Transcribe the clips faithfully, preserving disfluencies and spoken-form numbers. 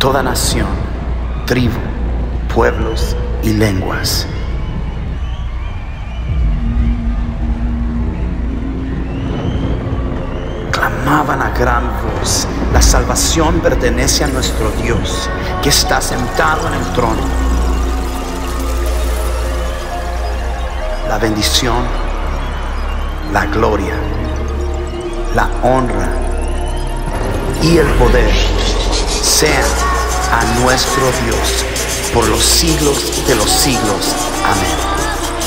toda nación, tribu, pueblos y lenguas. Clamaban a gran voz: la salvación pertenece a nuestro Dios, que está sentado en el trono. La bendición, la gloria, la honra y el poder sean a nuestro Dios por los siglos de los siglos. Amén.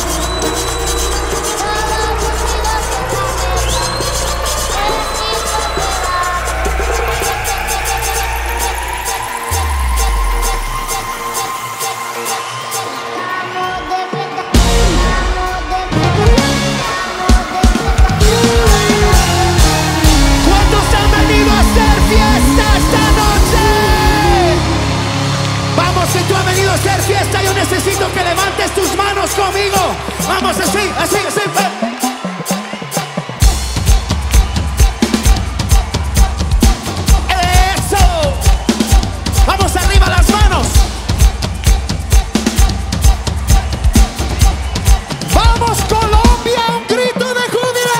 Necesito que levantes tus manos conmigo. Vamos así, así, así. Eso. Vamos arriba las manos. Vamos Colombia, un grito de júbilo.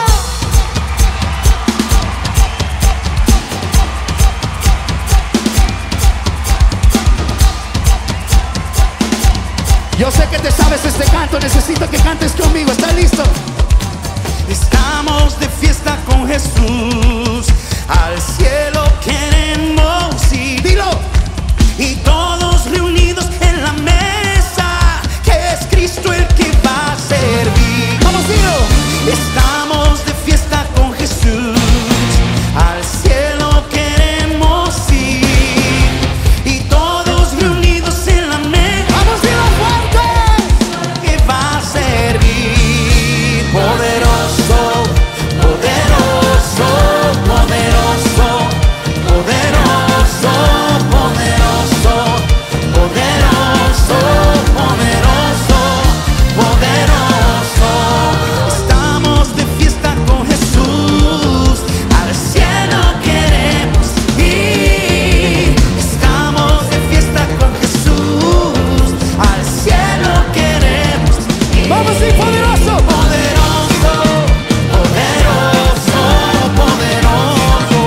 Yo sé que te sabes este canto, necesito que cantes conmigo. ¿Estás listo? Estamos de fiesta con Jesús, al cielo queremos ir. Dilo. Y todos reunidos en la mesa, que es Cristo el que va a servir. Vamos, dilo. Estamos de fiesta con Jesús, al cielo queremos ir. Y todos reunidos en la mesa, vamos, dilo fuerte. que va a servir. Poderoso, poderoso, poderoso, poderoso, poderoso, poderoso, poderoso, poderoso. Estamos de fiesta con Jesús, al cielo queremos ir. Estamos de fiesta con Jesús, al cielo queremos ir. Vamos, sí, poderoso. Poderoso, poderoso, poderoso,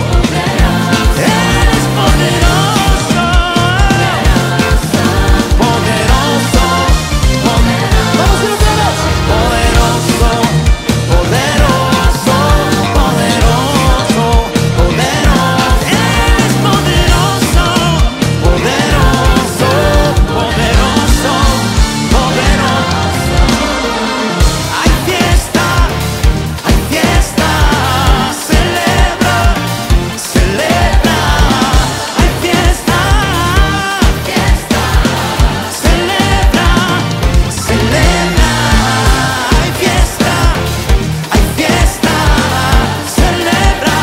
eres poderoso, poderoso, poderoso, Vamos, dilo otra vez. poderoso, poderoso, poderoso, poderoso, eres poderoso, poderoso, poderoso, poderoso. Hay fiesta, hay fiesta, celebra, celebra. Hay fiesta, fiesta, celebra, celebra. Hay fiesta, hay fiesta, celebra.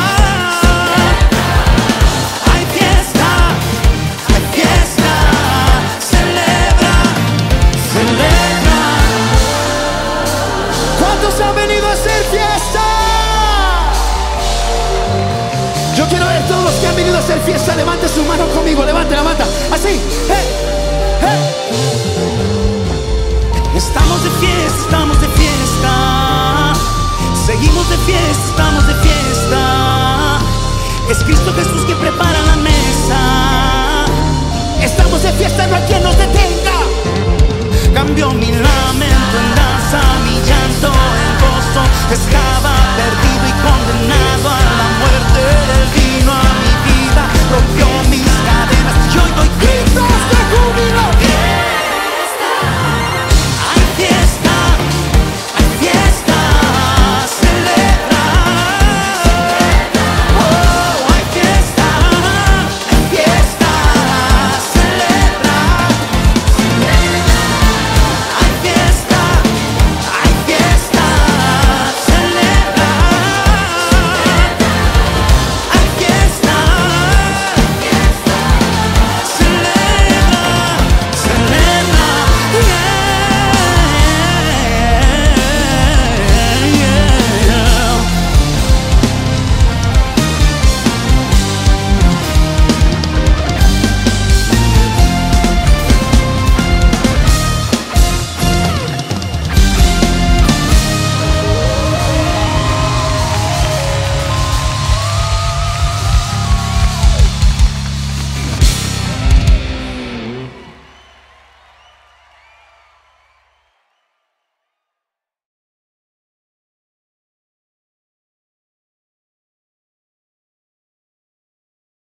Hay fiesta, hay fiesta, celebra, celebra. ¿Cuántos han venido a hacer fiesta? Yo quiero ver todos los que han venido a hacer fiesta. Levante su mano conmigo, levante, levanta. Así, hey, hey. Estamos de fiesta, estamos de fiesta. Seguimos de fiesta, estamos de fiesta. Es Cristo Jesús que prepara la mesa. Estamos de fiesta, no hay quien nos detenga. Cambió mi lamento en danza, mi llanto en gozo. Es